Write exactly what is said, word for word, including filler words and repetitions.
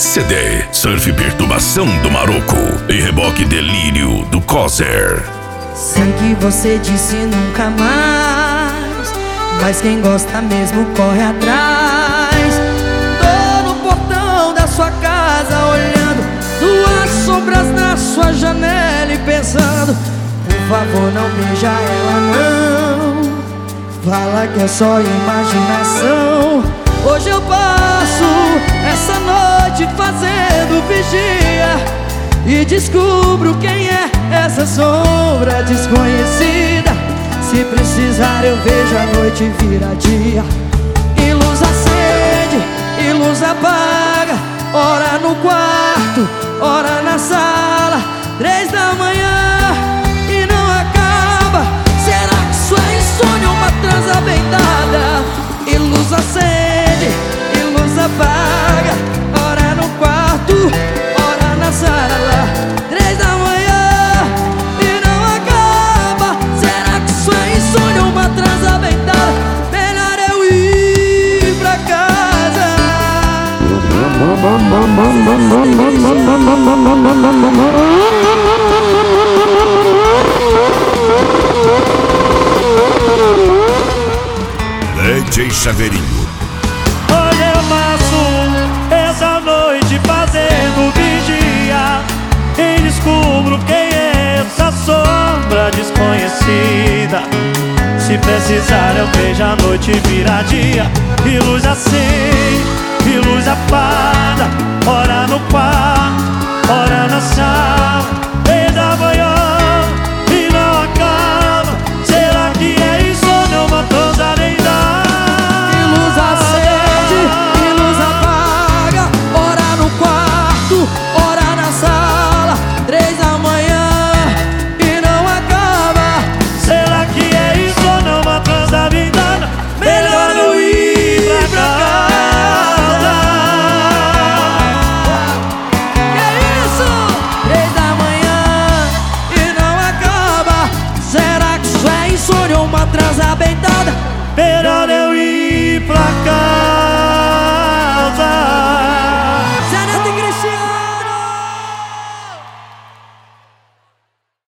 C D Surf Perturbação do Maroco e Reboque Delírio do Cozer. Sei que você disse nunca mais, mas quem gosta mesmo corre atrás. Tô no portão da sua casa olhando duas sombras na sua janela e pensando: por favor, não beija ela não. Fala que é só imaginação. Hoje eu passo essa noite fazendo vigia e descubro quem é essa sombra desconhecida. Se precisar eu vejo a noite virar dia. E luz acende, e luz apaga, ora no quarto, ora na sala. Três da manhã e não acaba. Será que isso é insônia ou uma transa bem dada? E luz acende, e luz apaga, ora no quarto, ora na sala. Três da manhã e não acaba. Será que isso é insônia ou uma transa bem dada? Melhor eu ir pra casa. D J Chaveirinho. Hoje eu passo essa noite fazendo vigia e descubro quem é essa sombra desconhecida. Se precisar eu vejo a noite virar dia e luz acende